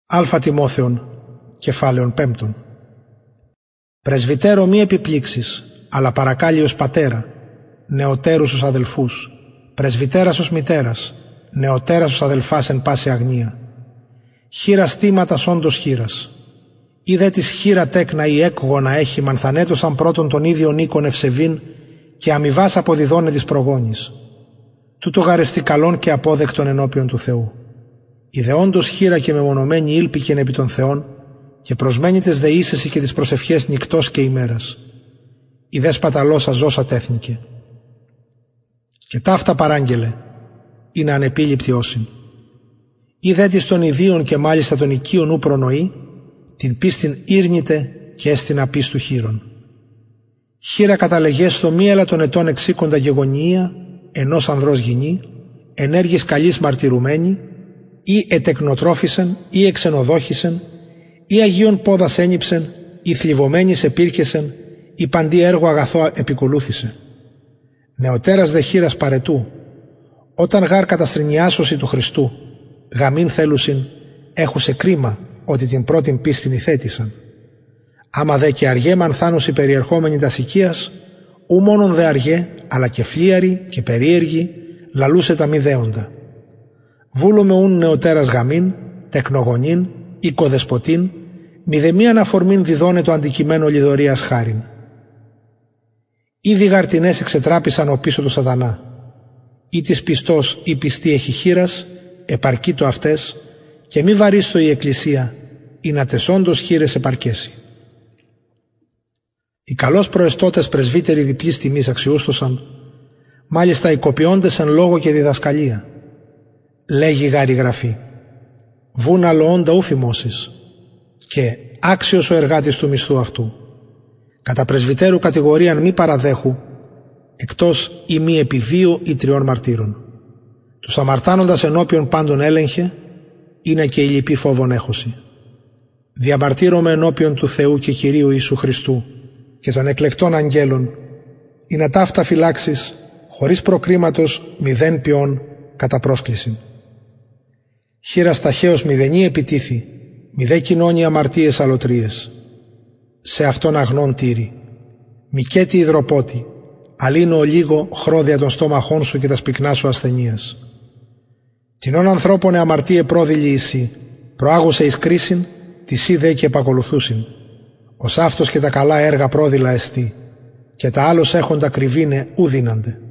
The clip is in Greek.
Α Τιμόθεον, κεφάλαιον 5. Πρεσβυτέρο μη επιπλήξεις, αλλά παρακάλιος πατέρα, νεωτέρους ως αδελφούς, πρεσβυτέρας ως μητέρας, νεωτέρας ως αδελφάς εν πάση αγνία. Χείρας τίματας όντως χείρας. Ή δε της χείρα τέκνα ή έκγωνα έχει μανθανέτωσαν πρώτον τον ίδιον οίκον ευσεβήν και αμοιβάς αποδιδώνε της προγόνης. Τούτο γαρεστή καλόν και απόδεκτον ενώπιον του Θεού. Η δε όντως χείρα και μεμονωμένη ήλπικεν επί των Θεών και προσμένει τες δεήσεις και τις προσευχές νυκτός και ημέρας. Η δε σπαταλώσα ζώσα τέθνηκε. Και ταύτα παράγγελε, είναι ανεπίληπτη όσην. Ή δε της των ιδίων και μάλιστα των οικείων ου προνοεί, την πίστην ήρνητε και έστιν απίστου χείρων. Χείρα καταλεγές στο μίαλα των ετών εξήκοντα γεγονία, ενός ανδρός γυνή, ενέργης καλής μαρτυρουμένη, ή ετεκνοτρόφησεν, ή εξενοδόχησεν, ή αγίων πόδας ένιψεν, ή θλιβωμένης επήρκεσεν, ή παντή έργο αγαθό επικολούθησε. Νεωτέρας δε χείρας παρετού, όταν γάρ καταστρινιάσωση του Χριστού, γαμήν θέλουσιν, έχουσε κρίμα ότι την πρώτην πίστην ηθέτησαν. Άμα δε και αργέ μανθάνουσι περιερχόμενοι τας οικίας, ου μόνον δε αργέ, αλλά και φλίαροι και περίεργοι, λαλούσε τα μη δέοντα. Βούλουμε ούν νεωτέρας γαμήν, τεκνογονήν, οικοδεσποτήν, μη δε μη αναφορμήν διδώνε το αντικειμένο λιδωρίας χάριν. Ήδη γαρτινές εξετράπησαν ο πίσω του σατανά. Ή της πιστός ή πιστή έχει χείρας, επαρκεί το αυτές, και μη βαρίστο η εκκλησία, ή να τεσόντος χείρες επαρκέσει. Οι καλώς προεστώτες πρεσβύτεροι διπλής τιμής αξιούστοσαν, μάλιστα οι κοπιώντες εν λόγω και διδασκαλία. Λέγει γάρη γραφή, βούν αλλοόντα ου φημώσεις, και άξιος ο εργάτης του μισθού αυτού. Κατά πρεσβυτέρου κατηγορίαν μη παραδέχου, εκτός ή μη επί 2 ή 3 μαρτύρων. Τους αμαρτάνοντας ενώπιον πάντων έλεγχε, είναι και η λυπή φόβον έχωση. Διαμαρτύρομαι ενώπιον του Θεού και Κυρίου Ιησού Χριστού και των εκλεκτών αγγέλων, ή να ταύτα φυλάξεις, χωρίς προκρίματος μηδέν ποιόν κατά πρόσκληση. Χείρας ταχαίως μηδενή επιτίθη, μηδέ κοινώνει αμαρτίες αλωτρίες. Σε αυτόν αγνών τύρι, μικέτη υδροπότη, αλήνω λίγο χρώδια των στόμαχών σου και τα σπικνά σου ασθενείας. Τινών ανθρώπων αμαρτίε πρόδειλη εσύ, προάγουσε εις κρίσιν, τη δε και επακολουθούσιν. Ως αυτός και τα καλά έργα πρόδειλα εστί, και τα άλλος έχοντα κρυβίνε ου δύνανται.